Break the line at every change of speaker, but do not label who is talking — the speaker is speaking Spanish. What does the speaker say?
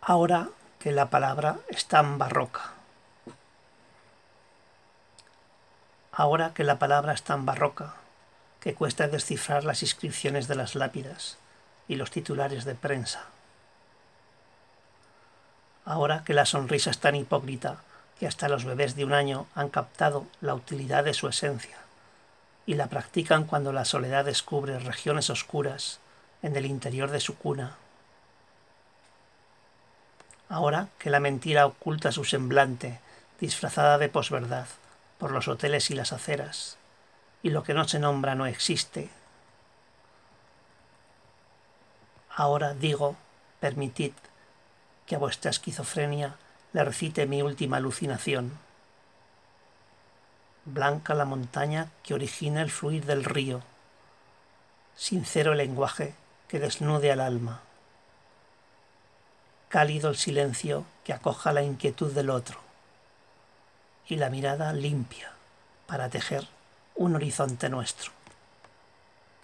ahora que la palabra es tan barroca. Ahora que la palabra es tan barroca, que cuesta descifrar las inscripciones de las lápidas y los titulares de prensa. Ahora que la sonrisa es tan hipócrita que hasta los bebés de 1 año han captado la utilidad de su esencia y la practican cuando la soledad descubre regiones oscuras en el interior de su cuna. Ahora que la mentira oculta su semblante disfrazada de posverdad por los hoteles y las aceras, y lo que no se nombra no existe. Ahora digo, permitid que a vuestra esquizofrenia le recite mi última alucinación. Blanca la montaña que origina el fluir del río, sincero el lenguaje que desnude al alma, cálido el silencio que acoja la inquietud del otro, y la mirada limpia para tejer un horizonte nuestro.